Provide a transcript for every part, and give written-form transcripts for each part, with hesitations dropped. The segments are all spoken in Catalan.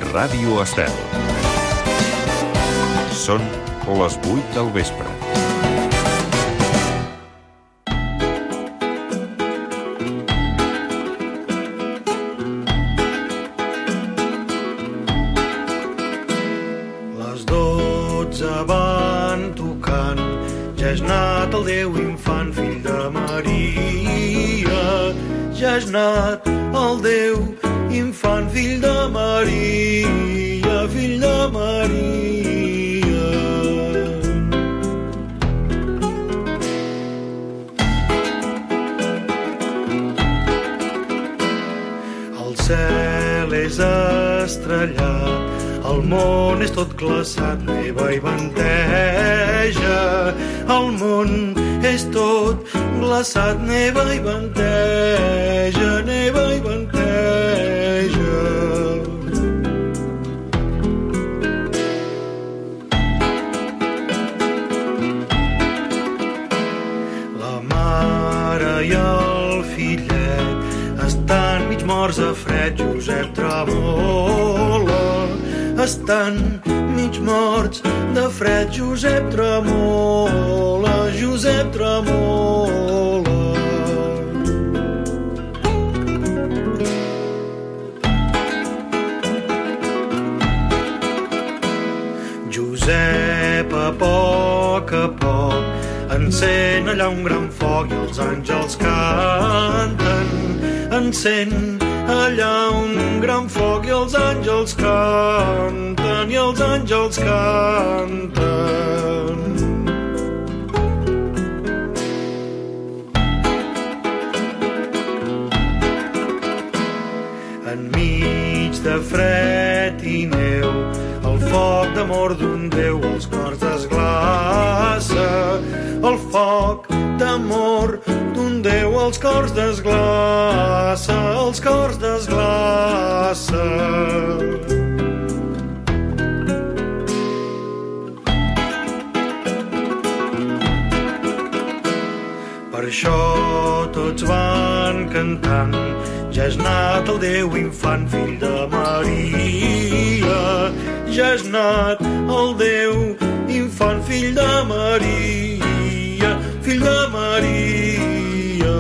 Ràdio Estel. Són les 8 del vespre. Les 12 van tocant, ja és nat el Déu infant, fill de Maria. Ja és nat el Déu infant, fill de Maria, fill de Maria. El cel és estrellat, el món és tot glaçat, neva i venteja. El món és tot glaçat, neva i venteja, neva i venteja. La mare i el fillet estan mig morts a fred, Josep tremola. Estan mig morts de fred, Josep tremola, Josep tremola. Josep, a poc, encén allà un gran foc i els àngels canten. Encén allà un gran foc i els àngels canten, i els àngels canten. Enmig de fred i neu, el foc d'amor d'un Déu els cors desglaça. El foc d'amor d'un Déu els cors desglaça, els cors desglaça. Per això tots van cantant, ja és nat el Déu infant, fill de Maria. Ja és nat el Déu infant, fill de Maria, fill de Maria.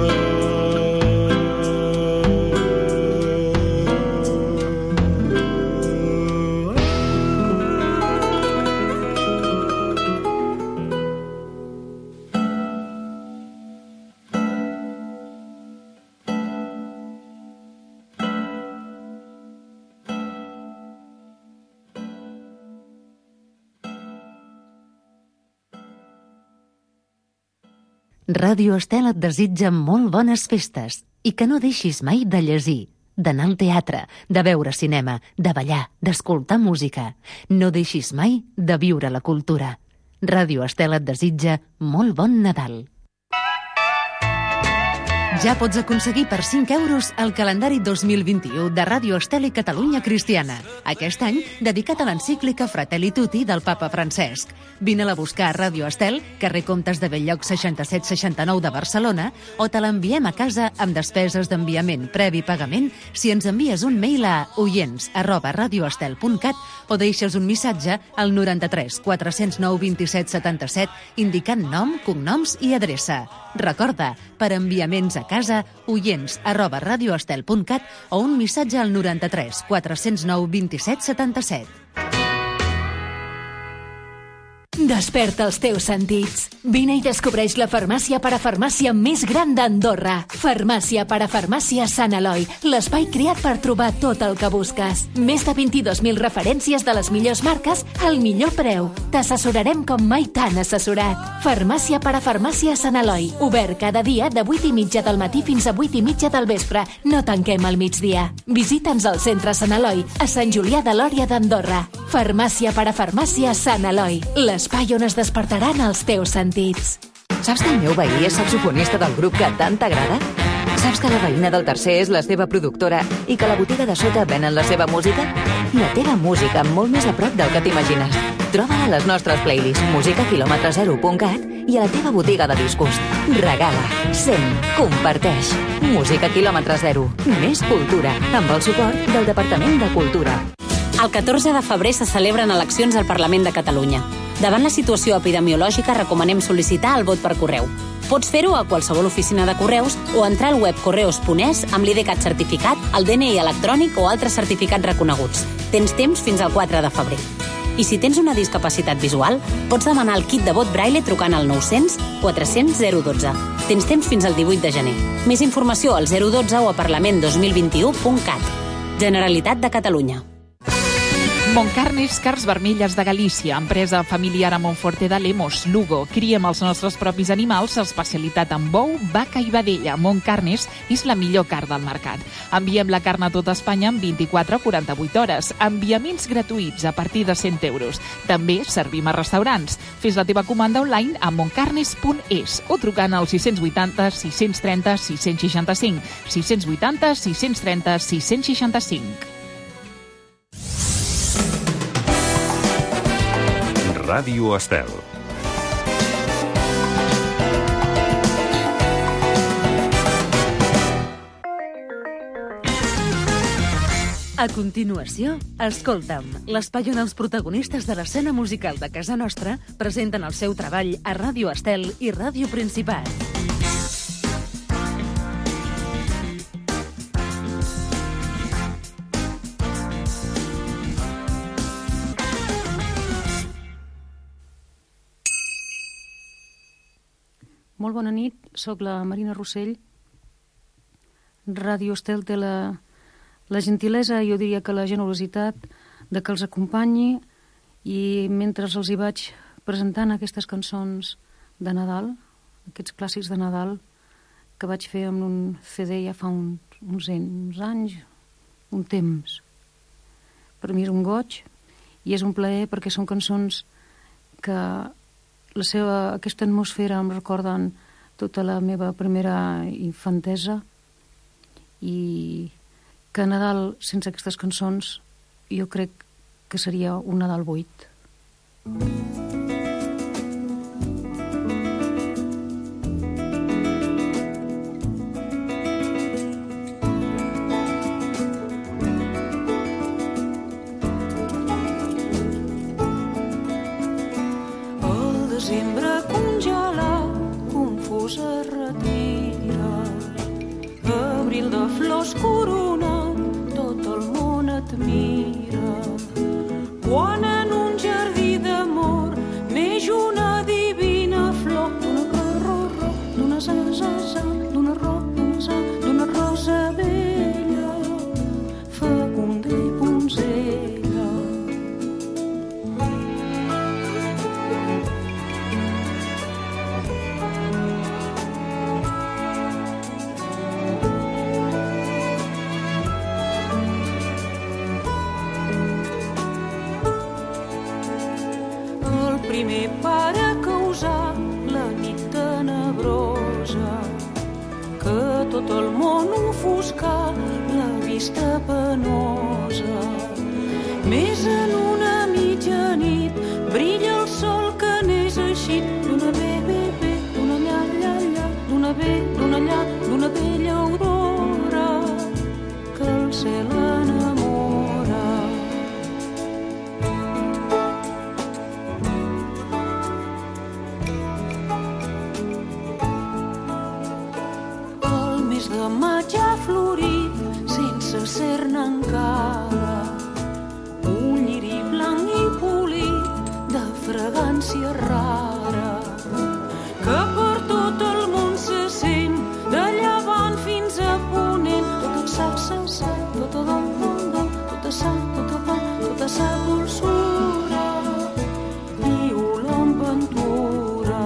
Ràdio Estel et desitja molt bones festes i que no deixis mai de llegir, d'anar al teatre, de veure cinema, de ballar, d'escoltar música. No deixis mai de viure la cultura. Ràdio Estel et desitja molt bon Nadal. Ja pots aconseguir per 5 euros el calendari 2021 de Ràdio Estel i Catalunya Cristiana. Aquest any, dedicat a l'encíclica Fratelli Tutti del papa Francesc. Vine-la a buscar a Ràdio Estel, carrer Comtes de Bell-lloc 6769 de Barcelona, o te l'enviem a casa amb despeses d'enviament previ pagament si ens envies un mail a oients@radioestel.cat o deixes un missatge al 93 409 27 77 indicant nom, cognoms i adreça. Recorda, per enviaments a casa, oients@radioestel.cat o un missatge al 93 409 27 77. Desperta els teus sentits. Vine i descobreix la farmàcia parafarmàcia més gran d'Andorra. Farmàcia parafarmàcia Sant Eloi, l'espai creat per trobar tot el que busques. Més de 22.000 referències de les millors marques al millor preu. T'assessorarem com mai t'han assessorat. Farmàcia parafarmàcia Sant Eloi, obert cada dia de 8:30 del matí fins a 8:30 del vespre. No tanquem al migdia. Visita'ns al centre Sant Eloi, a Sant Julià de Lòria d'Andorra. Farmàcia parafarmàcia Sant Eloi, l'espai on es despertaran els teus sentits. Saps que el meu veí és saxofonista del grup que tant t'agrada? Saps que la veïna del tercer és la seva productora i que a la botiga de sota venen la seva música? La teva música molt més a prop del que t'imagines. Troba-la a les nostres playlists musicaquilòmetre0.cat i a la teva botiga de discos. Regala, sent, comparteix. Música quilòmetre zero. Més cultura, amb el suport del Departament de Cultura. El 14 de febrer se celebren eleccions al Parlament de Catalunya. Davant la situació epidemiològica recomanem sol·licitar el vot per correu. Pots fer-ho a qualsevol oficina de correus o entrar al web correos.es amb l'IDCAT certificat, el DNI electrònic o altres certificats reconeguts. Tens temps fins al 4 de febrer. I si tens una discapacitat visual, pots demanar el kit de vot Braille trucant al 900 400 012. Tens temps fins al 18 de gener. Més informació al 012 o a parlament2021.cat. Generalitat de Catalunya. Montcarnes Carns Vermelles de Galícia, empresa familiar a Montforte de Lemos, Lugo. Criem els nostres propis animals, especialitat en bou, vaca i vedella. Montcarnes és la millor carn del mercat. Enviem la carn a tot Espanya en 24 a 48 hores. Enviaments gratuïts a partir de 100 euros. També servim a restaurants. Fes la teva comanda online a montcarnes.es o trucant al 680 630 665. 680 630 665. Ràdio Estel. A continuació, Escolta'm, l'espai on els protagonistes de l'escena musical de casa nostra presenten el seu treball a Ràdio Estel i Ràdio Principat. Molt bona nit, sóc la Marina Rossell. Ràdio Estel té la gentilesa, jo diria que la generositat, de que els acompanyi, i mentre els hi vaig presentant aquestes cançons de Nadal, aquests clàssics de Nadal, que vaig fer amb un CD ja fa uns anys, un temps. Per mi és un goig i és un plaer perquè són cançons que aquesta atmosfera em recorden tota la meva primera infantesa, i que Nadal sense aquestes cançons jo crec que seria un Nadal buit. Desembre congelat, confús es retira. Abril de flors coronat, tot el món et mira. Quan en un jardí d'amor neix una divina flor, d'una zaza, d'una rosa bella, fecunda i punzella. Primer pare causar la nit tenebrosa, que tot el món ofuscar la vista penosa. Més en una mitjanit brilla el sol que n'és eixit d'una d'una lla, d'una lla, d'una bella aurora que el cel enamora. De maig ha florit sense ser-ne encara, un lliri blanc i polit de fragància rara, que per tot el món se sent, de llevant fins a ponent, tota sa dolçura i olor amb ventura.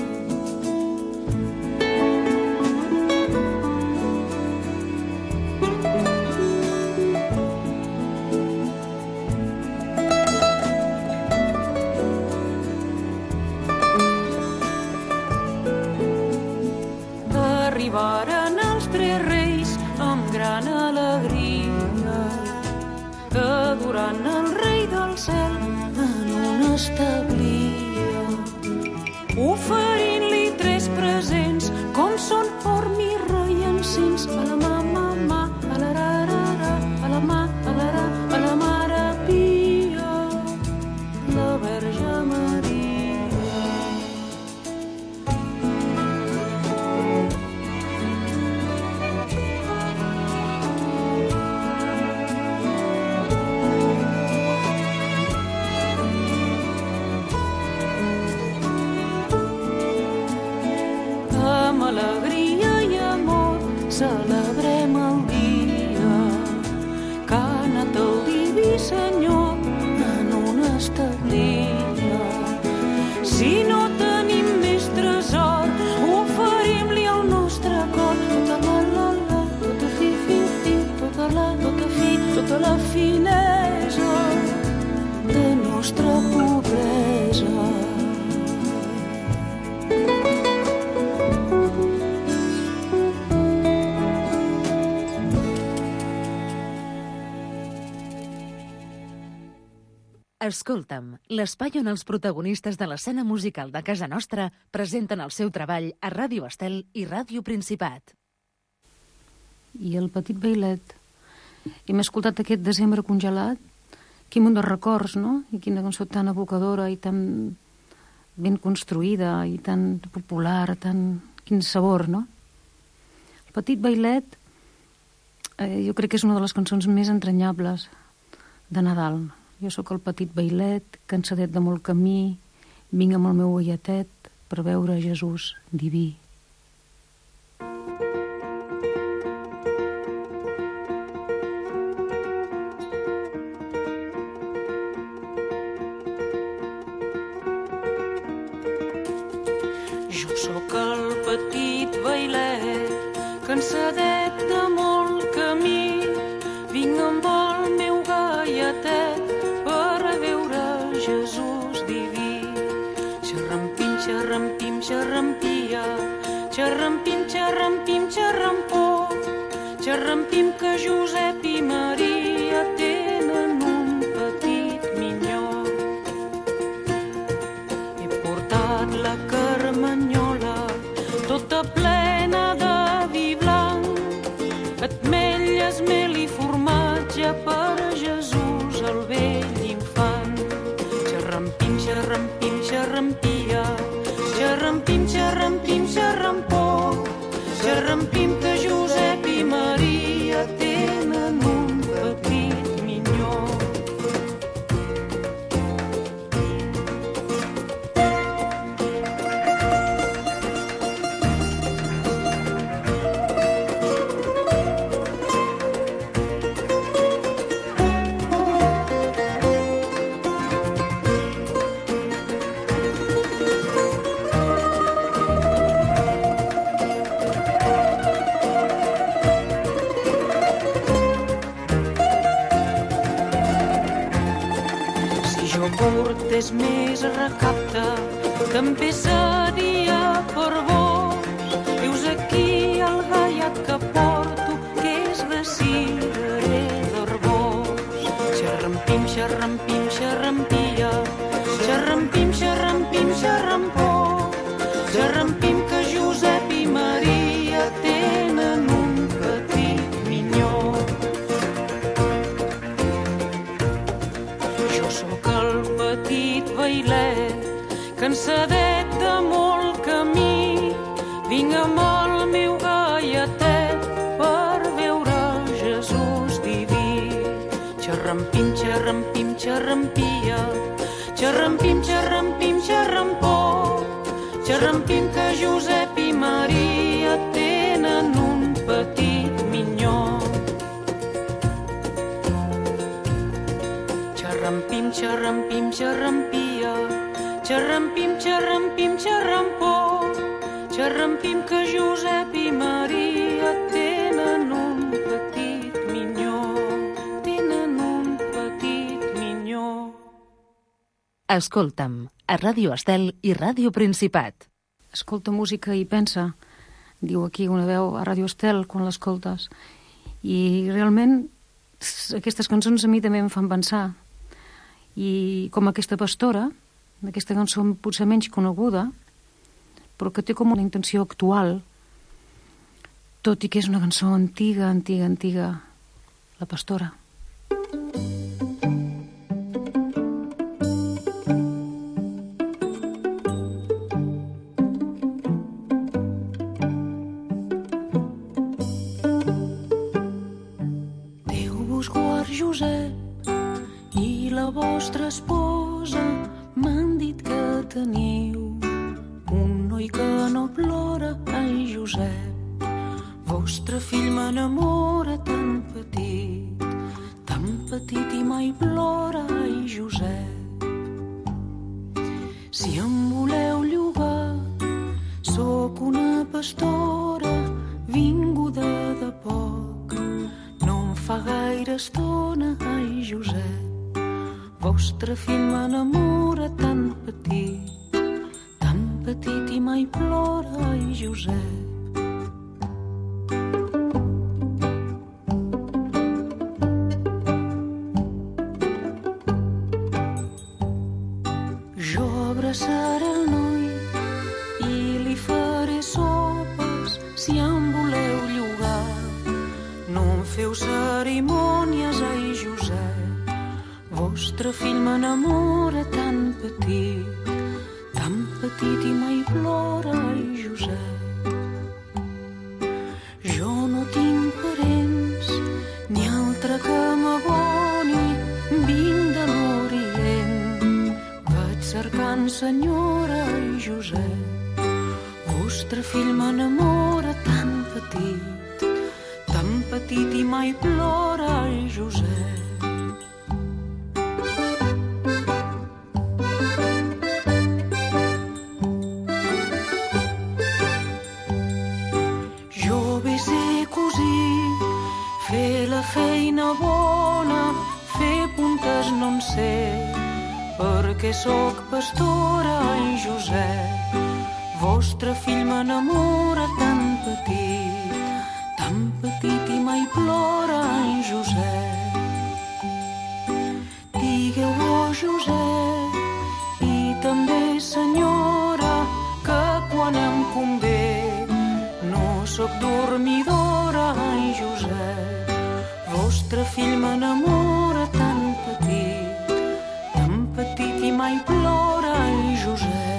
Arribaren els tres reis amb gran alegria, adorant el rei del cel en una establia, oferint-li tres presents com són or, mirra i encens, a la mà, a la rarara, a la mà, a la mare pia. alegria i amor, celebrem el dia que ha anat el diví Senyor en una establia. Si no tenim més tresor, oferim-li el nostre cor, tota la, tota fi, tota la finesa de nostra pobresa. Escolta'm, l'espai on els protagonistes de l'escena musical de casa nostra presenten el seu treball a Ràdio Estel i Ràdio Principat. I el petit bailet. Hem escoltat aquest Desembre congelat. Quin munt de records, no? I quina cançó tan evocadora i tan ben construïda i tan popular, quin sabor, no? El petit bailet jo crec que és una de les cançons més entranyables de Nadal. Jo sóc el petit bailet, cansadet de molt camí, vinc amb el meu ullatet per veure Jesús diví. Jo sóc el petit bailet, cansadet de molt camí, vinc amb el meu gaietet per veure Jesús diví. Xerrampim, xerrampim, xerrampia, xerrampim, xerrampim, xerrampó, xerrampim que Josep i Maria tenen un petit minyó. He portat la carmanyola tota plena de vi blanc, ametlles, mel i formatge per Jesús el vell infant. Xerrampim, xerrampim, xerrampia, xerrampim, xerrampim, xerrampó, xerrampim que Josep i Maria tenen un petit minyó. Portés més recapte, també seria per vos. Heus aquí el gaiat que porto, que és de cirerer d'Arbós. Xerrampim, xerrampim, xerrampia, xerrampim, xerrampim, xerrampó, xerrampim que Josep i Maria tenen un petit minyó. Jo sóc el petit bailet, cansadet de molt camí, vinc amb el meu gaietet per veure Jesús diví. Xerrampim, xerrampim, xerrampia, xerrampim, xerrampim, xerrampó, xerrampim que Josep i Maria tenen un petit minyó. Xerrampim, xerrampim, xerrampia, xerrampim, xerrampim, xerrampó, xerrampim que Josep i Maria tenen un petit minyó, tenen un petit minyó. Escolta'm, a Ràdio Estel i Ràdio Principat. Escolta música i pensa, diu aquí una veu a Ràdio Estel quan l'escoltes. I realment aquestes cançons a mi també em fan pensar. I com aquesta pastora, aquesta cançó potser menys coneguda, però que té com una intenció actual, tot i que és una cançó antiga, antiga, antiga, La pastora. Déu vos guard, Josep, i la vostra esposa, m'han dit que teniu un noi que no plora. Ai, Josep, Josep. Vostre fill m'enamora tan petit i mai plora, ai, Josep. Si em voleu llogar, sóc una pastora vinguda de poc. No em fa gaire estona, ai, Josep. Vostre fill m'enamora tan petit i mai plora, ai, Josep. Abraçaré el noi i li faré sopes si em voleu llogar. No em feu cerimònies, ai, Josep. Vostre fill m'enamora tan petit i mai plora, ai, Josep. Jo no tinc parents ni altre que m'aboni, vinc de l'Orient cercant senyora, ai, Josep. Vostre fill m'enamora tan petit i mai plora, ai, Josep. Jo bé sé cosir, fer la feina bona, fer puntes no en sé, perquè sóc pastora, ai, Josep. Vostre fill m'enamora tan petit i mai plora, ai, Josep. Digueu, oh, Josep, i també senyora, que quan em convé no sóc dormidora, ai, Josep. Vostre fill m'enamora tan petit i mai plora, ai, Josep.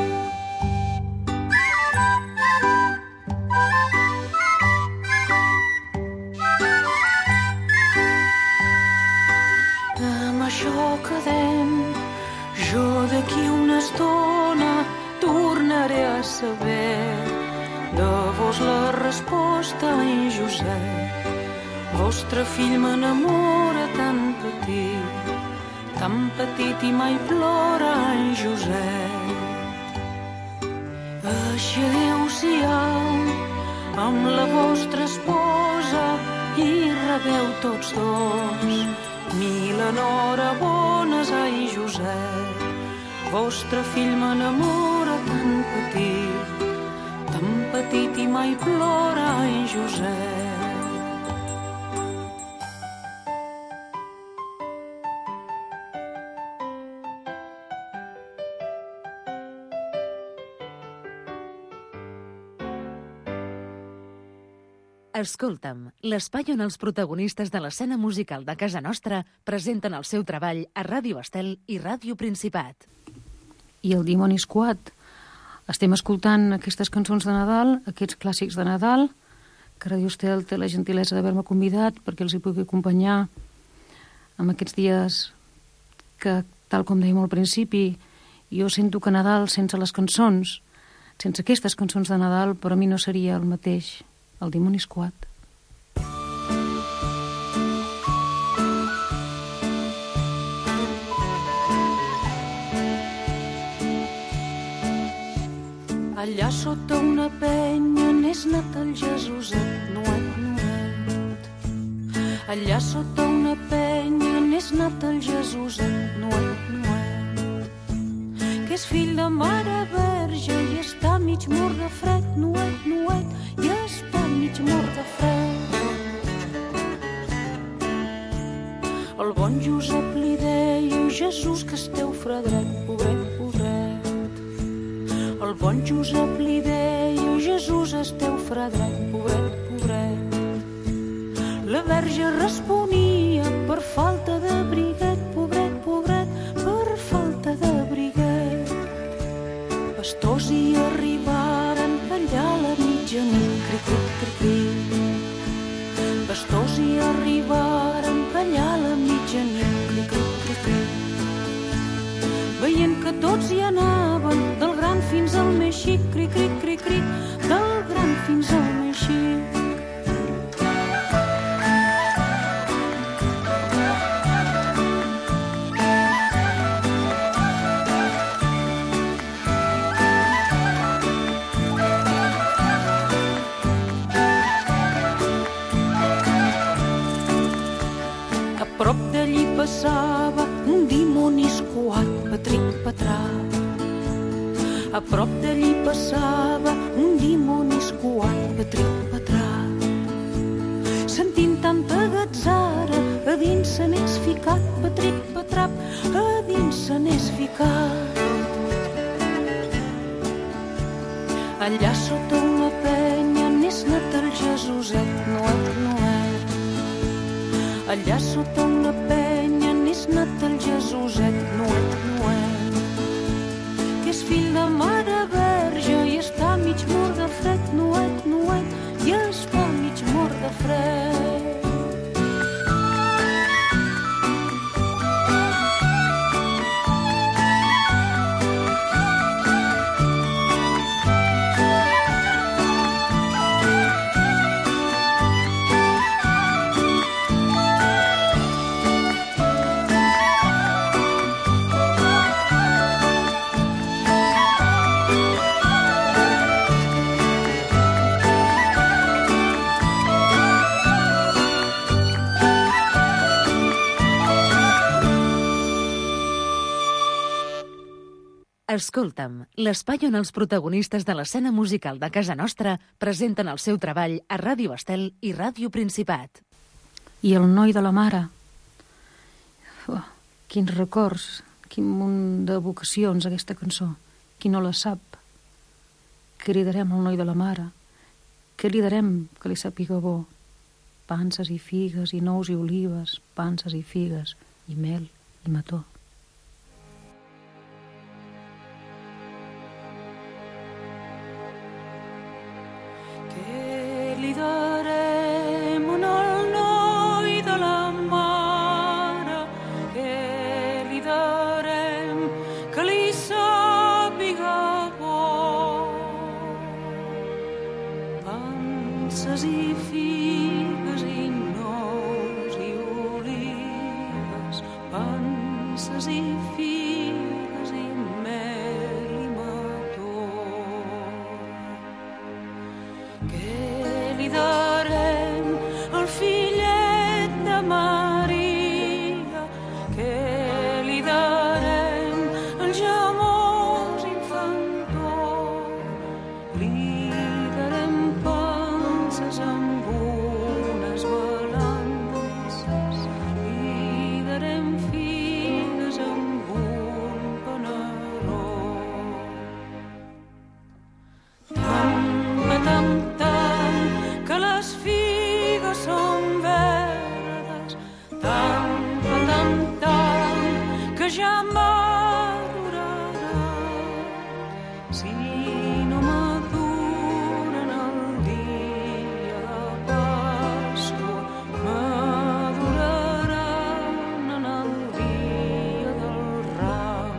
Amb això quedem, jo d'aquí una estona tornaré a saber de vos la resposta, ai, Josep. Vostre fill m'enamora tan petit i mai plora, ai, Josep. Així adeu-siau amb la vostra esposa i rebeu tots dos 1000 enhorabones, ai, Josep. Vostre fill m'enamora tan petit i mai plora, ai, Josep. Escolta'm, l'espai on els protagonistes de l'escena musical de casa nostra presenten el seu treball a Ràdio Estel i Ràdio Principat. I el dimoni escuat. Estem escoltant aquestes cançons de Nadal, aquests clàssics de Nadal, que Ràdio Estel té la gentilesa d'haver-me convidat perquè els hi pugui acompanyar en aquests dies que, tal com dèiem al principi, jo sento que Nadal sense les cançons, sense aquestes cançons de Nadal, per a mi no seria el mateix. El dimoni escuat. Allà sota una penya n'és nat el Jesuset, nuet, nuet. Allà sota una penya n'és nat el Jesuset, nuet, nuet. Que és fill de mare verge i està mig mort de fred, nuet, nuet, i està mig mort de fred. El bon Josep li deia, Jesús, que esteu fredret, pobret, pobret. El bon Josep li deia, Jesús, esteu fredret, pobret, pobret. La verge responia, per falta de briguet, pobret, pobret, per falta de briguet. Pastors hi arribaren allà a la mitjanit, cric, cric, cric, cric. Pastors hi arribaren allà a la mitjanit, cric, cric, cric, cric. Veient que tots hi anaven, del gran fins al més xic, cric, cric, cric, cric, del gran fins a Moixí. A prop d'allí passava un dimoni escuat, patric-patrà. A prop d'allí passava un dimoni escuat, patric-patrà. Sentint tanta gatzara, a dins se n'és ficat, patric-patrap, a dins se n'és ficat. Allà sota una penya n'és anat el Jesuset, Noet, Noet. Allà sota una penya n'és anat el Jesuset, Noet, Noet. Que és fill de mare verge i està mig mort de fred, Noet, Noet, i està mig mort de fred. Escolta'm, l'espai on els protagonistes de l'escena musical de casa nostra presenten el seu treball a Ràdio Estel i Ràdio Principat. I el noi de la mare. Quins records, quin munt de vocacions aquesta cançó. Qui no la sap? Cridarem el noi de la mare. Cridarem que li sàpiga bo. Panses i figues i nous i olives, panses i figues i mel i mató. Li darem al noi de la mare, que li darem que li sàpiga bo. Panses i figues i nous i olives, panses i figues i mel i mató. Li darem al fillet de Maria, que li darem el gemós infantó. Li darem panses amb unes balances, li darem figues amb un panaró. Tam, que les figues són verdes, tam, que ja maduraran. Si no maduren el dia de Pasqua, maduraran en el dia del ram.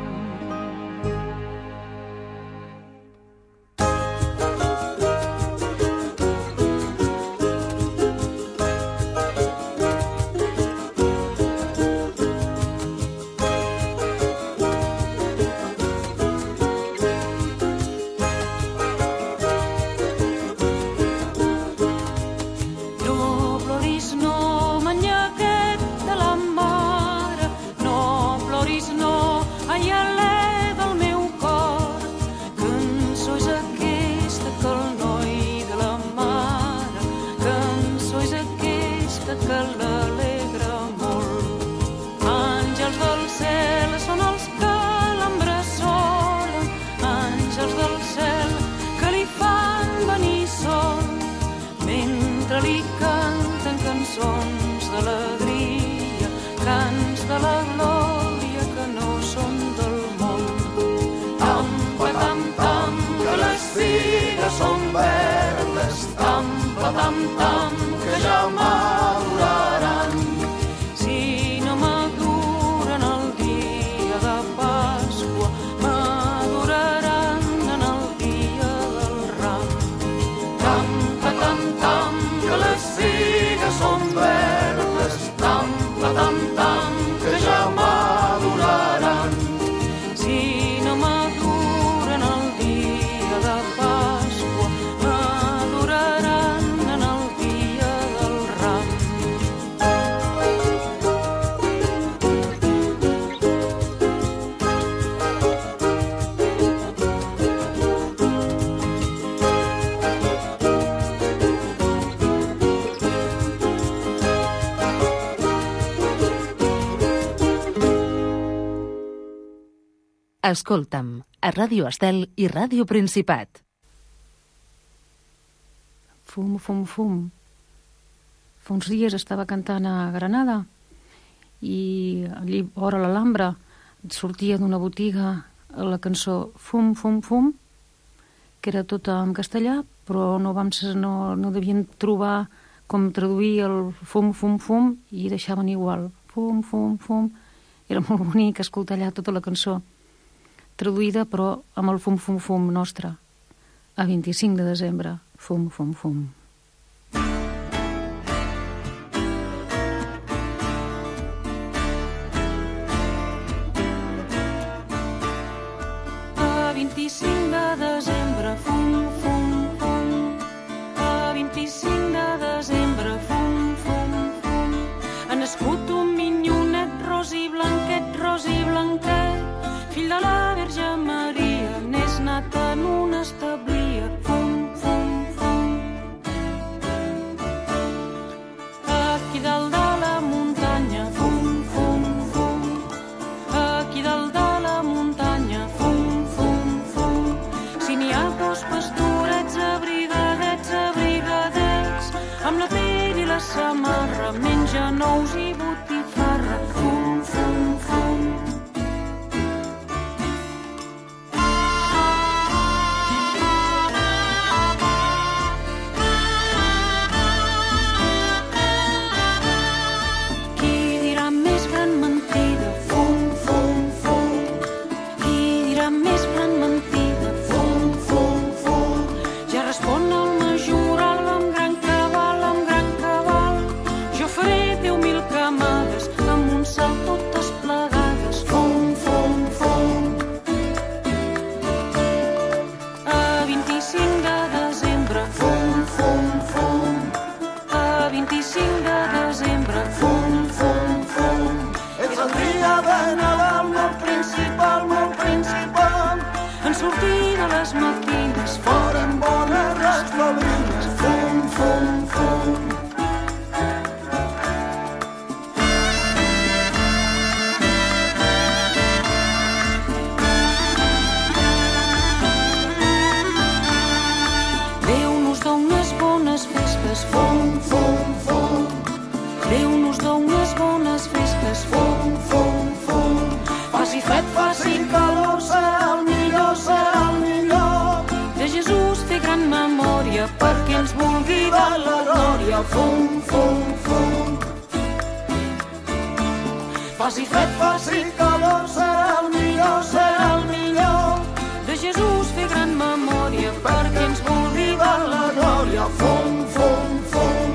Cançons d'alegria, cants de la glòria que no són del món. Tam, que les figues són verdes, tam, que ja maduraran. Si no maduren el dia de Pasqua, maduraran en el dia del ram. Tam, Escolta'm, a Ràdio Estel i Ràdio Principat. Fum, fum, fum. Fa uns dies estava cantant a Granada i allí, vora l'Alhambra, sortia d'una botiga la cançó Fum, fum, fum, que era tota en castellà, però no devien trobar com traduir el fum, fum, fum, i deixaven igual. Fum, fum, fum. Era molt bonic escoltar allà tota la cançó traduïda, però amb el fum, fum, fum nostre. A 25 de desembre, fum, fum, fum. A 25 de desembre, fum, fum, fum. A 25 de desembre, fum, fum, fum. Ha nascut un minyonet ros i blanquet, fill de la Verge Maria, n'és nat en una establia, fum, fum, fum. Aquí dalt de la muntanya, fum, fum, fum. Aquí dalt de la muntanya, fum, fum, fum. Si n'hi ha dos pastorets abrigadets, amb la pell i la samarra, mengen ous i botifarra, fum, fum, fum. Fum, fum, fum. Faci fred, faci calor, serà el millor. De Jesús fer gran memòria perquè ens vulgui dar la glòria. Fum, fum, fum.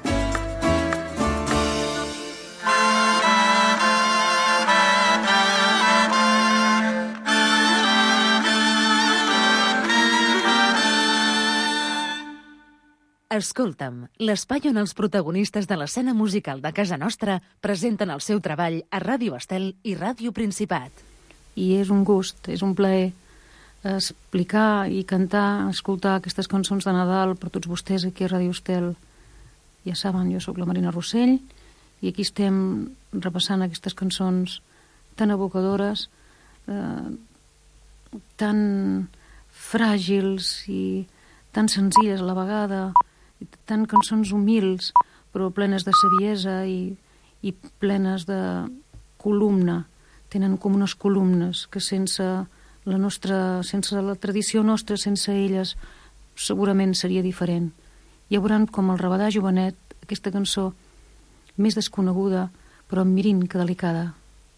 Escolta'm, l'espai on els protagonistes de l'escena musical de casa nostra presenten el seu treball a Ràdio Estel i Ràdio Principat. I és un gust, és un plaer explicar i cantar, escoltar aquestes cançons de Nadal per tots vostès aquí a Ràdio Estel. Ja saben, jo sóc la Marina Rossell i aquí estem repassant aquestes cançons tan evocadores, tan fràgils i tan senzilles a la vegada, tant cançons humils però plenes de saviesa i plenes de columna. Tenen com unes columnes que sense la tradició nostra, sense elles segurament seria diferent. Ja veuran com el Rabadà Jovenet, aquesta cançó més desconeguda però mirin que delicada.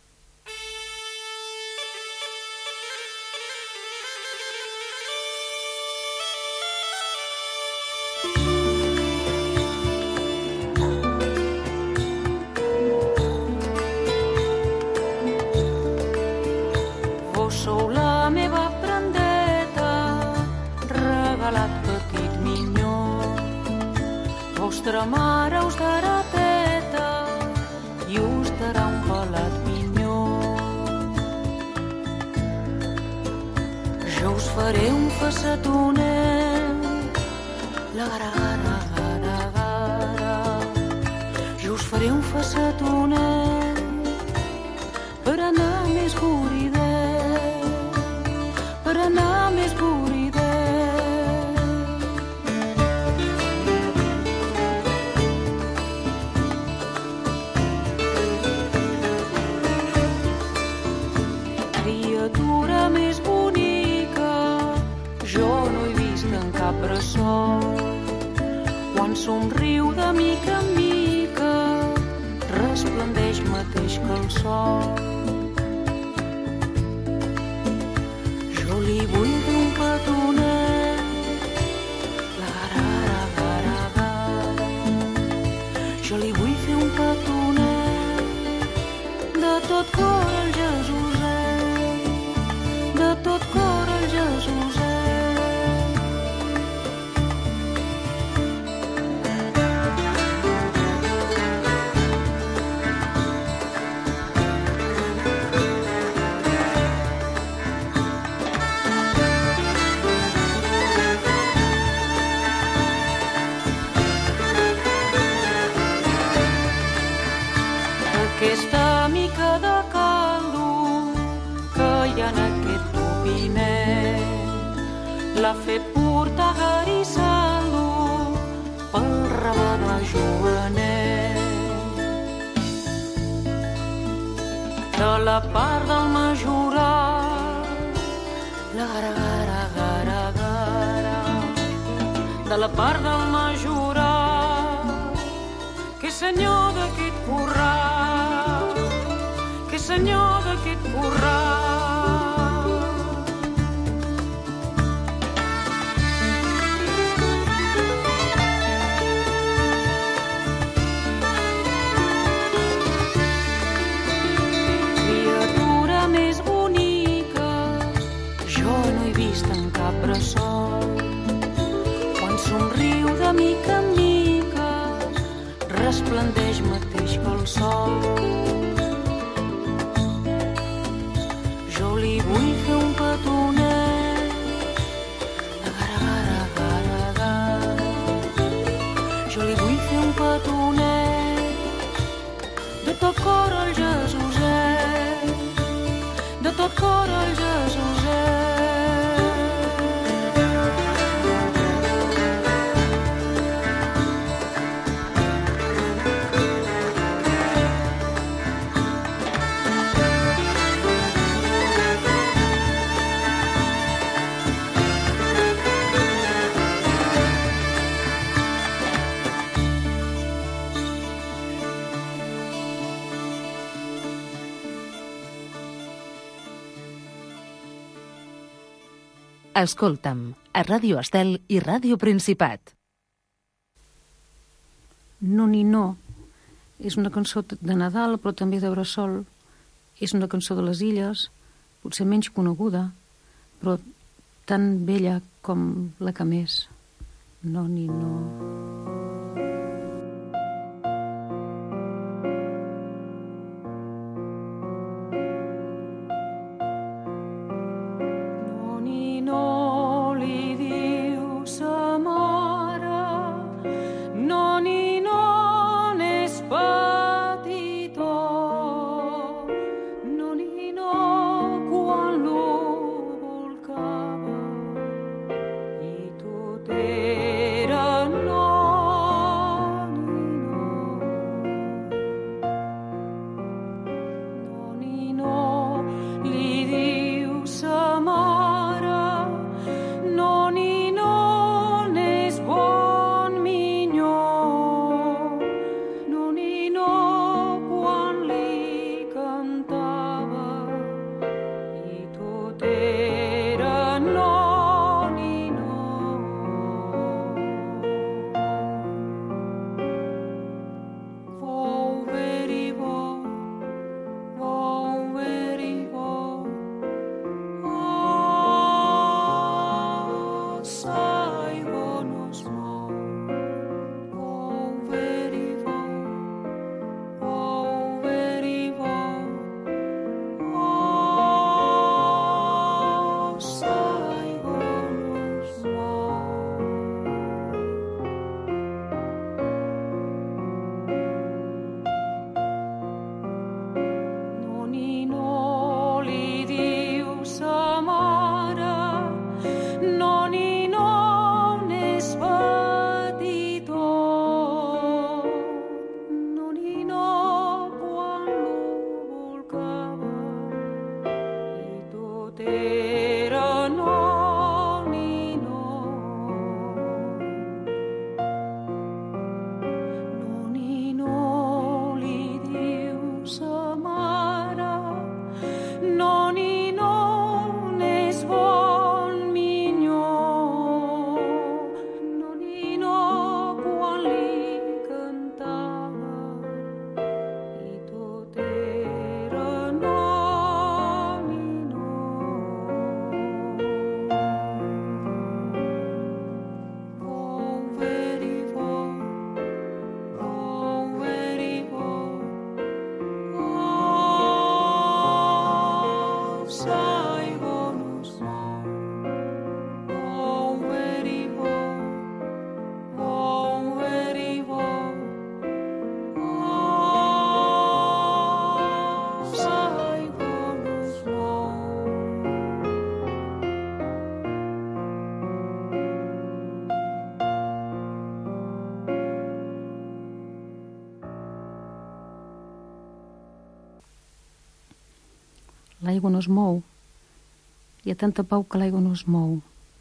Vostra mare us darà teta i us darà un pelat minyó. Jo us faré un facetonet, la gara, gara, gara. Jo us faré un facetonet per anar més goridet. quan somriu de mica en mica, resplendeix mateix que el sol. Jo li vull fer un petonet, la-ra-ra-ra-ra-ra. Jo li vull fer un petonet, de tot cor el Jesuset, de tot cor el Jesuset. Aquesta mica de caldo que hi ha en aquest topinet l'ha fet portar Garissaldo pel Rabadà jovenet. De la part del majorat, la gara-gara-gara-gara, de la part del majorat, que senyor d'aquest corral, que senyor d'aquest corral. Criatura més bonica, jo no he vist en cap bressol. Quan somriu de mica en mica, resplendeix mateix que el sol. Jo li vull fer un petonet, gara-gara-gara-gara. Jo li vull fer un petonet, de tot cor el Jesuset, de tot cor el Jesuset. Escolta'm, a Ràdio Estel i Ràdio Principat. No ni no és una cançó de Nadal, però també de bressol. És una cançó de les Illes, potser menys coneguda, però tan bella com la que més. No ni no. Era no l'aigua no es mou. Hi ha tanta pau que l'aigua no es mou.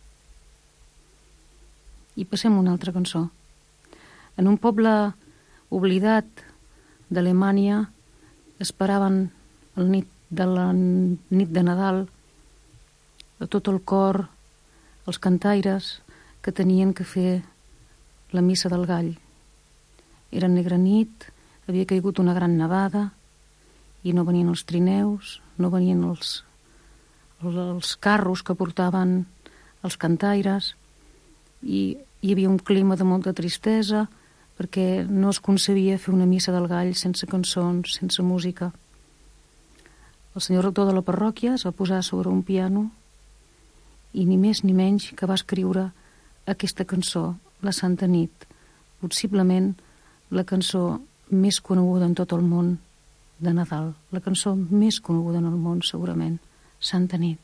I passem a una altra cançó. En un poble oblidat d'Alemanya esperaven la nit de Nadal a tot el cor els cantaires que tenien que fer la missa del gall. Era negra nit, havia caigut una gran nevada i no venien els trineus, no venien els carros que portaven els cantaires, i hi havia un clima de molta tristesa perquè no es concebia fer una missa del gall sense cançons, sense música. El senyor rector de la parròquia es va posar sobre un piano i ni més ni menys que va escriure aquesta cançó, La Santa Nit, possiblement la cançó més coneguda en tot el món de Nadal, la cançó més coneguda en el món segurament, Santa Nit.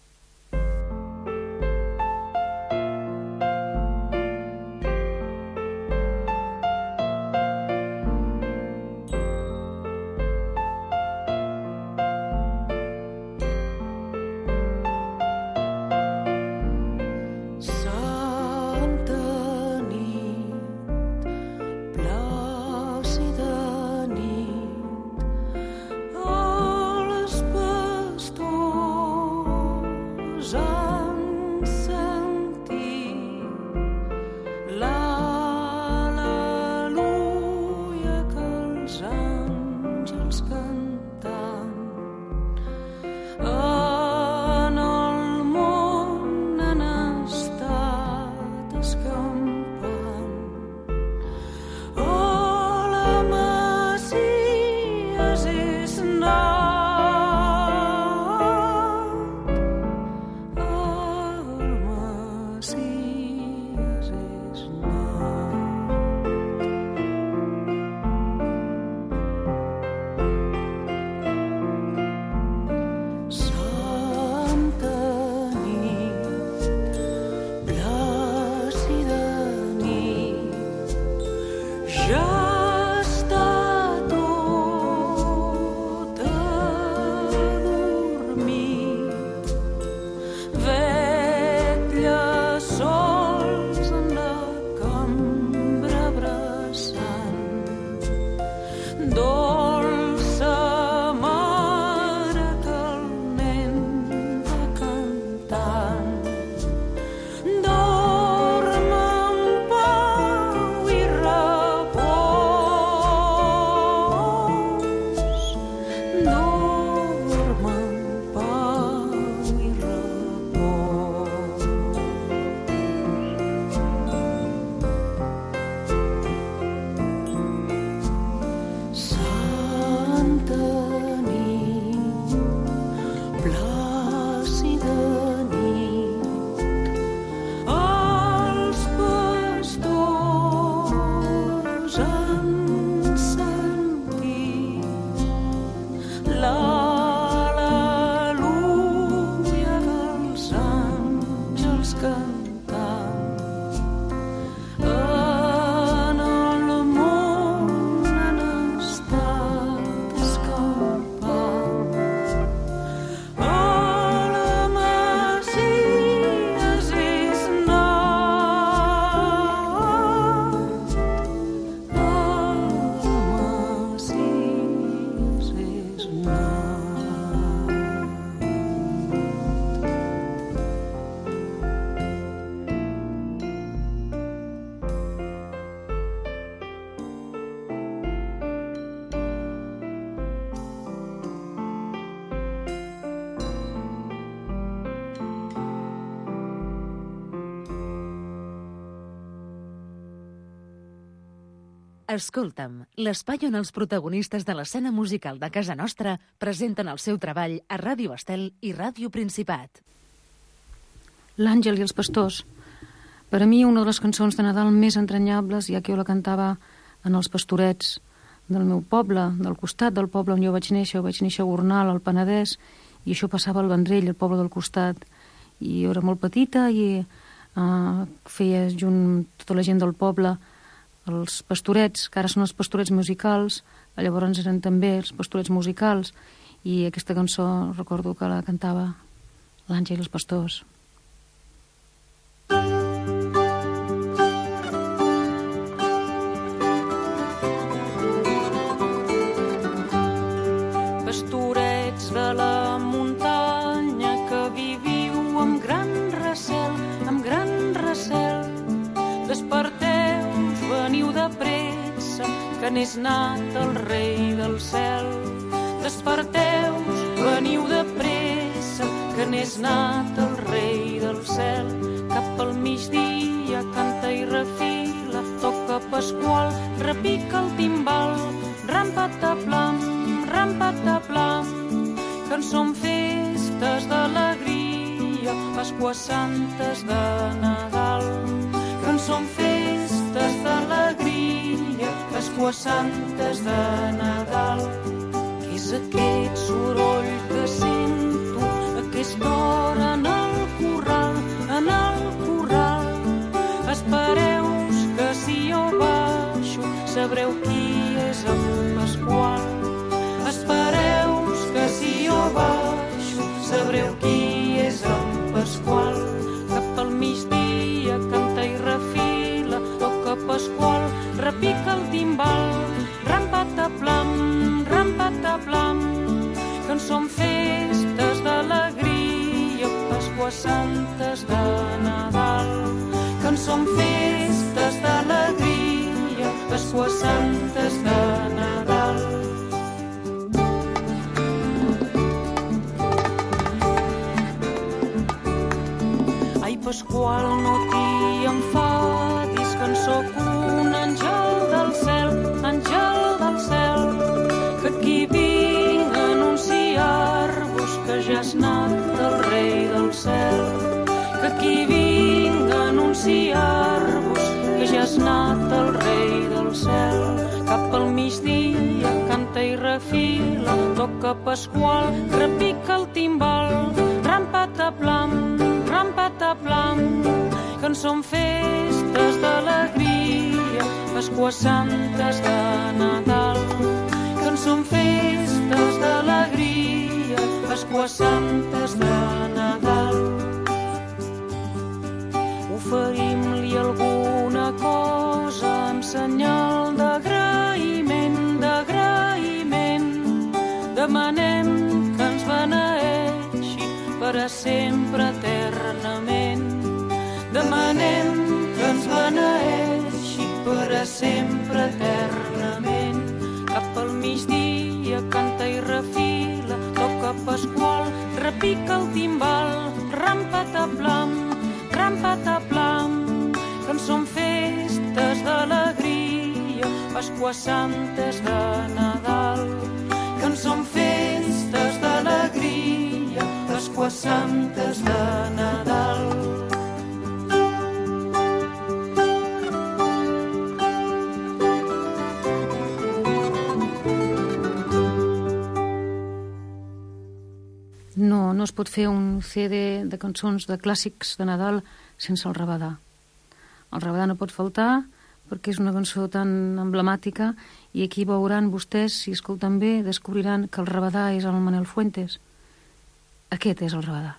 Escolta'm, l'espai on els protagonistes de l'escena musical de casa nostra presenten el seu treball a Ràdio Estel i Ràdio Principat. L'Àngel i els pastors. Per a mi, una de les cançons de Nadal més entranyables, ja que jo la cantava en els pastorets del meu poble, del costat del poble on jo vaig néixer a Gornal, al Penedès, i això passava al Vendrell, el poble del costat. I jo era molt petita i feia junt tota la gent del poble els pastorets, que ara són els pastorets musicals, llavors eren també els pastorets musicals, i aquesta cançó recordo que la cantava l'Àngel i els Pastors. Pastorets de la muntanya que viviu amb gran recel, desperteu-vos, veniu de pressa, que n'és nat el rei del cel. Desperteu-vos, veniu de pressa, que n'és nat el rei del cel. Cap al migdia canta i refila, toca Pasqual, repica el timbal, ram-pataplam, que en són festes d'alegria, Pasqua Santes de Nadal. Que en són festes d'alegria, Pasqua Santes de Nadal. Què és aquest soroll que sento a aquesta hora en el corral, Espereu-vos que si jo baixo sabreu qui és en Pasqual. Espereu-vos que si jo baixo sabreu qui és en Pasqual. Cap al migdia canta i refila, toca Pasqual, repica el timbal, ram-pataplam, que en són festes d'alegria, Pasqua Santes de Nadal. Que en són festes d'alegria, Pasqua Santes de Nadal. Ai, Pasqual, no t'hi enfadis, que en sóc un àngel del cel, que aquí vinc a anunciar-vos que ja has nat el rei del cel. Que aquí vinc a anunciar-vos que ja has nat el rei del cel. Cap al migdia canta i refila, toca Pasqual, repica el timbal, ram-pataplam, que en són festes d'alegria, Pasqua Santes de Nadal. Que en són festes d'alegria, Pasqua Santes de Nadal. Oferim-li alguna cosa en senyal d'agraïment, demanem que ens beneeixi per a sempre eternament. Demanem que ens beneeixi per a sempre eternament. Cap al migdia canta i refila, toca Pasqual, repica el timbal, ram-pataplam, que en són festes d'alegria, Pasqua Santes de Nadal. Que en són festes d'alegria, Pasqua Santes de Nadal. No es pot fer un CD de cançons de clàssics de Nadal sense el Rabadà. El Rabadà no pot faltar perquè és una cançó tan emblemàtica i aquí veuran vostès, si escolten bé, descobriran que el Rabadà és el Manel Fuentes. Aquest és el Rabadà.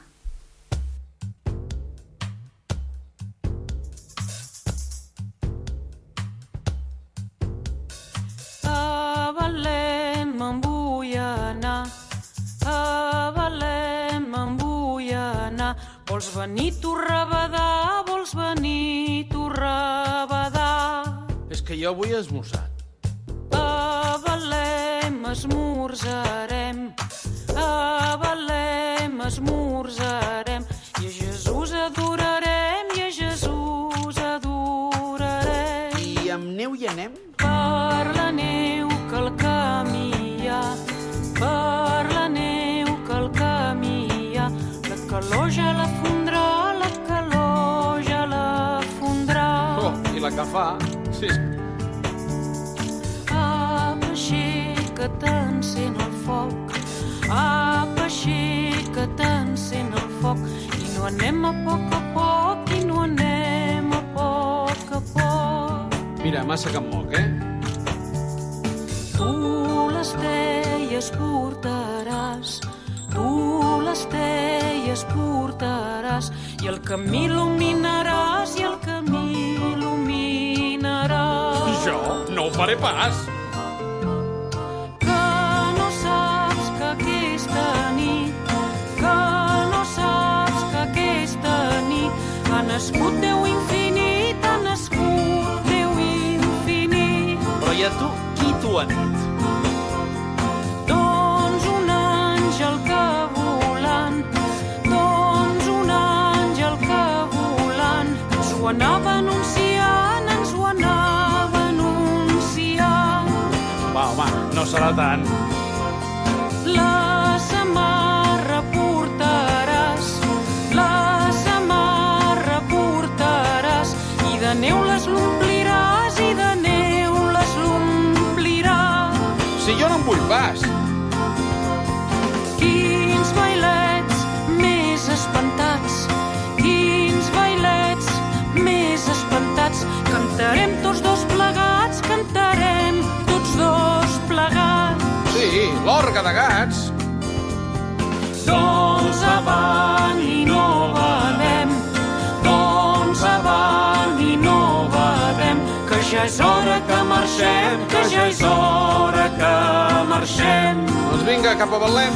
A Belém me'n vull anar, a Belém me'n vull anar. Vols venir tu, Rabadà? Vols venir tu, Rabadà? És que jo avui he esmorzat. A Belém esmorzarem, a Belém esmorzarem, i a Jesús adorarem, i a Jesús adorarem. I amb neu hi anem? Per la neu que el camí hi ha, per la neu que el camí hi ha, la calor ja la fondrà, la calor ja la fondrà. Oh, i la que fa, sí. Apa, aixeca't, encén el foc, apa, aixeca't, encén el foc, i no anem a poc, i no anem a poc. Mira, massa que em moc, eh? Tu l'estella teies portaràs, tu les teies portaràs, i el camí il·luminaràs, i el camí il·luminaràs. Jo no ho faré pas. Que no saps que aquesta nit, que no saps que aquesta nit ha nascut Déu infinit, ha nascut Déu infinit. Però i a tu, qui t'ho ha dit? Doncs un àngel que volant, doncs un àngel que volant, ens ho anava anunciant, ens ho anava anunciant. Va, home, no serà tant. La samarra portaràs, la samarra portaràs, i de neu les l'ompliràs, i de neu les l'ompliràs. Si jo no en vull pas. Quins bailets més espantats, quins bailets més espantats, cantarem tots dos plegats, cantarem tots dos plegats. Sí, l'orgue de gats. Doncs avant i no badem, doncs avant i no badem, que ja és hora que marxem, que ja és hora que marxem. Doncs vinga, cap a Betlem.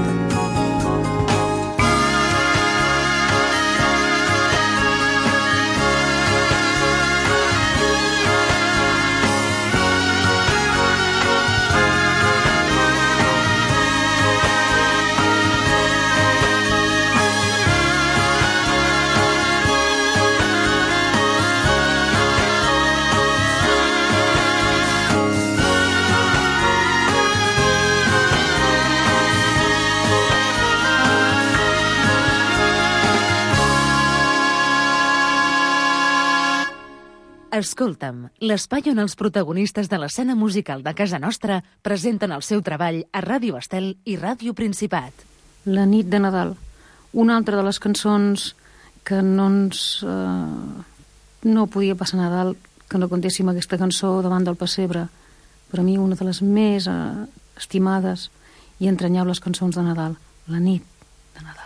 Escolta'm, l'espai on els protagonistes de l'escena musical de casa nostra presenten el seu treball a Ràdio Estel i Ràdio Principat. La nit de Nadal, una altra de les cançons que no podia passar Nadal que no contéssim aquesta cançó davant del pessebre. Per a mi una de les més estimades i entranyables cançons de Nadal, la nit de Nadal.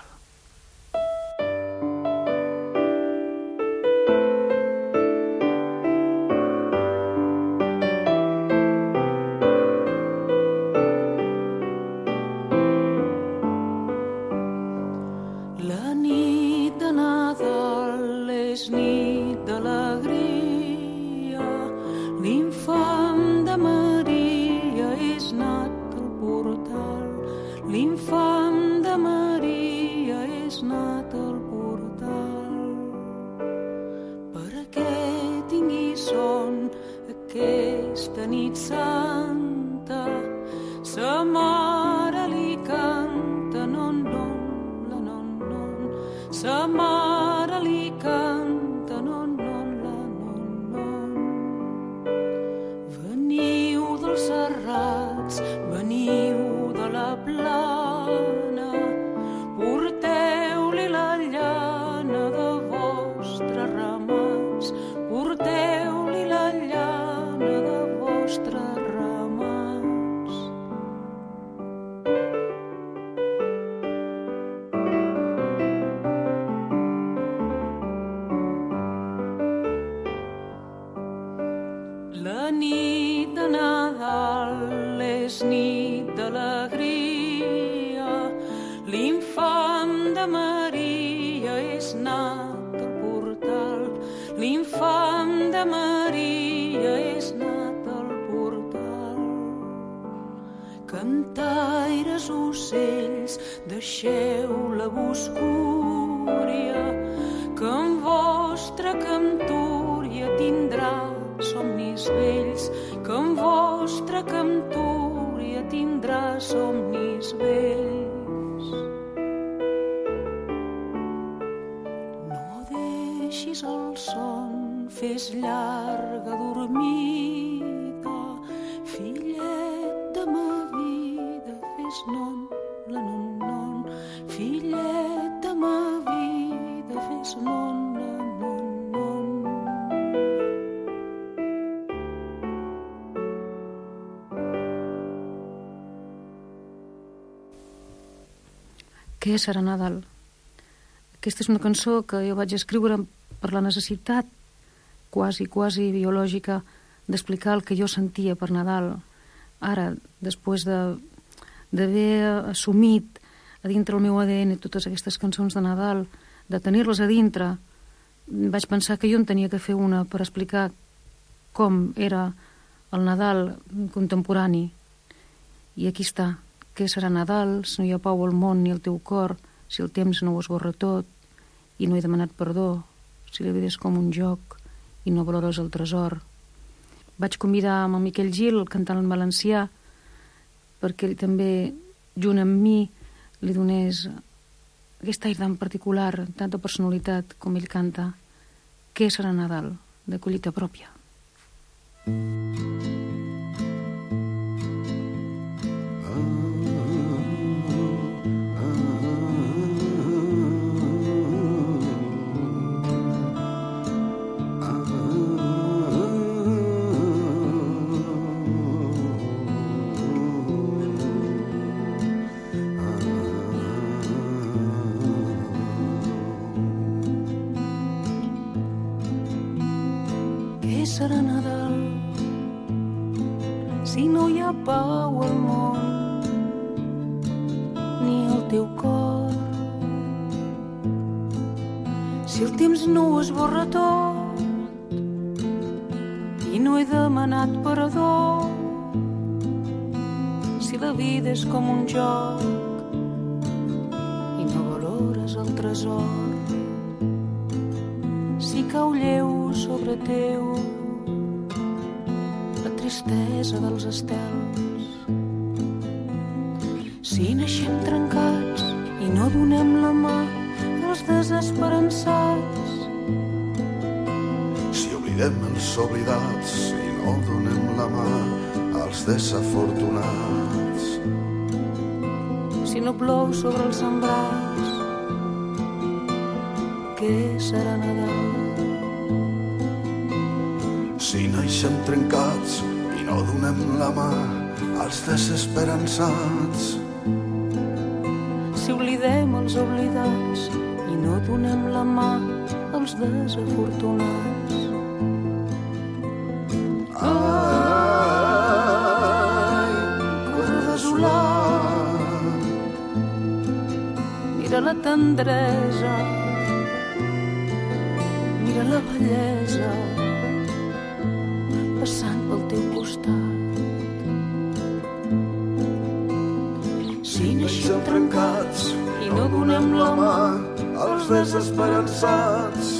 La nit de Nadal és nit d'alegria, l'infant de Maria és nat al portal, l'infant de Maria és nat al portal. Perquè tingui son aquesta nit santa, sa mare li canta non, non, la non, non, sa mare li canta non, non, la non, non. Veniu dels serrats, veniu de la plana, porteu-li la llana de vostres ramats, porteu-li la llana de vostres ramats. La nit de Nadal és nit d'alegria, l'infant de Maria és nat al portal, l'infant de Maria és nat al portal. Cantaires, ocells, deixeu la boscúria, que en vostra cantoria tindrà somnis vells, que en vostra cantoria tindrà somnis vells. No deixis el son, fes llarga dormida, fillet de ma vida, fes non, la non, non, fillet de ma vida, fes non, la non, non. Què serà Nadal? Aquesta és una cançó que jo vaig escriure per la necessitat quasi biològica d'explicar el que jo sentia per Nadal. Ara, després d'haver assumit a dintre el meu ADN totes aquestes cançons de Nadal, de tenir-les a dintre, vaig pensar que jo en tenia que fer una per explicar com era el Nadal contemporani. I aquí està. Què serà Nadal si no hi ha pau al món ni al teu cor, si el temps no ho esborra tot i no he demanat perdó, si la vida és com un joc i no valores el tresor. Vaig convidar amb el Miquel Gil, cantant en valencià, perquè ell també, junt amb mi, li donés aquest aire tan particular, tanta personalitat com ell canta. Què serà Nadal? De collita pròpia. Serà Nadal si no hi ha pau al món ni al teu cor, si el temps no ho esborra tot i no he demanat perdó, si la vida és com un joc i no valores el tresor, si cau lleu sobre teu tristesa dels estels, si naixem trencats i no donem la mà als desesperançats, si oblidem els oblidats i no donem la mà als desafortunats, si no plou sobre els sembrats, què serà Nadal? Si naixem trencats i no donem la mà als desesperançats, si oblidem els oblidats i no donem la mà als desafortunats. Ai, cor desolat, mira la tendresa, mira la bellesa, passant pel teu costat. Si naixem trencats i no donem la mà als desesperançats,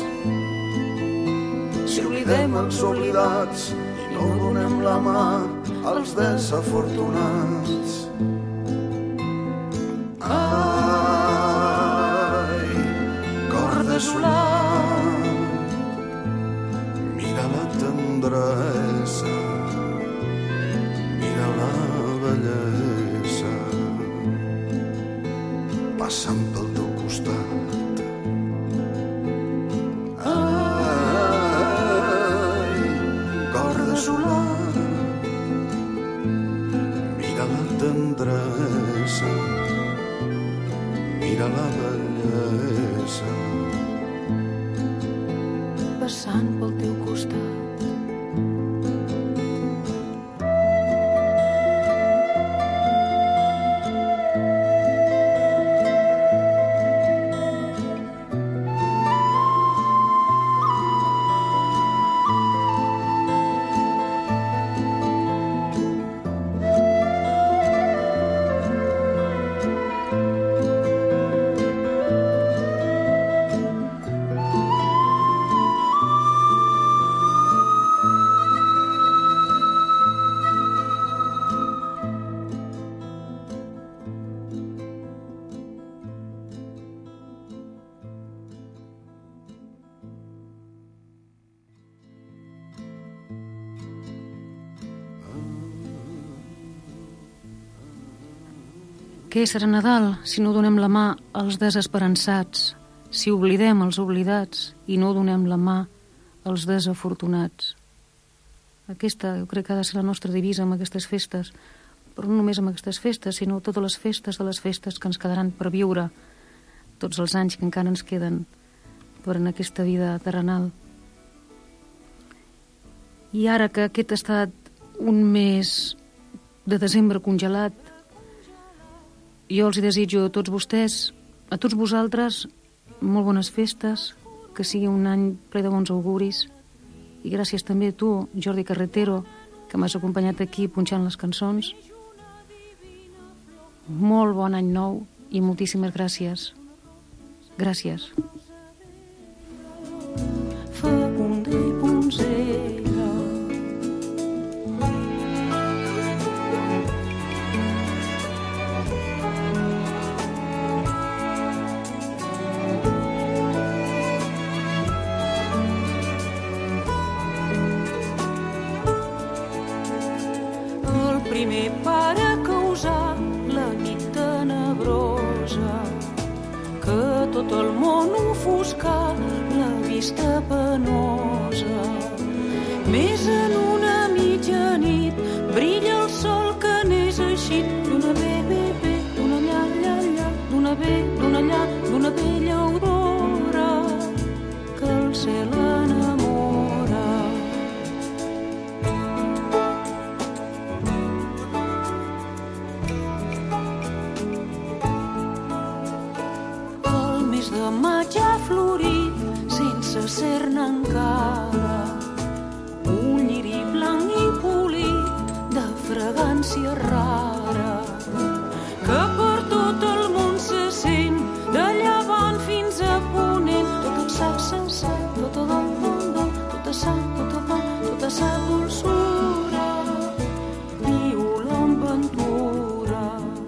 si oblidem els oblidats i no donem la mà als desafortunats. Ai, cor desolat, mira la tendresa, mira la bellesa, passant pel teu costat. Ai, cor desolat, mira la tendresa, mira la bellesa, passant pel teu costat. Què serà Nadal si no donem la mà als desesperançats, si oblidem els oblidats i no donem la mà als desafortunats? Aquesta, jo crec que ha de ser la nostra divisa amb aquestes festes, però no només amb aquestes festes, sinó totes les festes de les festes que ens quedaran per viure tots els anys que encara ens queden per en aquesta vida terrenal. I ara que aquest ha estat un mes de desembre congelat, jo els desitjo a tots vostès, a tots vosaltres, molt bones festes, que sigui un any ple de bons auguris, i gràcies també a tu, Jordi Carretero, que m'has acompanyat aquí punxant les cançons. Molt bon any nou i moltíssimes gràcies. Gràcies. Fecunda i punzera. El primer pare causar la nit tenebrosa, que tot el món ofuscar la vista penosa. Més en una mitjanit brilla el sol que n'és eixit d'una bé, d'una lla, d'una bé, d'una lla, d'una bella aurora que el cel enamora. El mes de maig ha florit sense ser-ne encara, un lliri blanc i polit de fragància rara, que per tot el món se sent, de llevant fins a ponent, tot sa dolçura, viola amb ventura.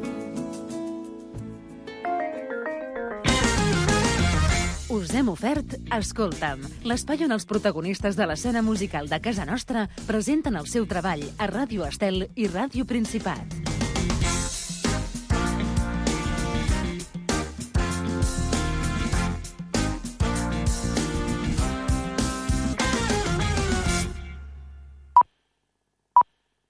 Us hem ofert Escolta'm, l'espai on els protagonistes de l'escena musical de casa nostra presenten el seu treball a Ràdio Estel i Ràdio Principat.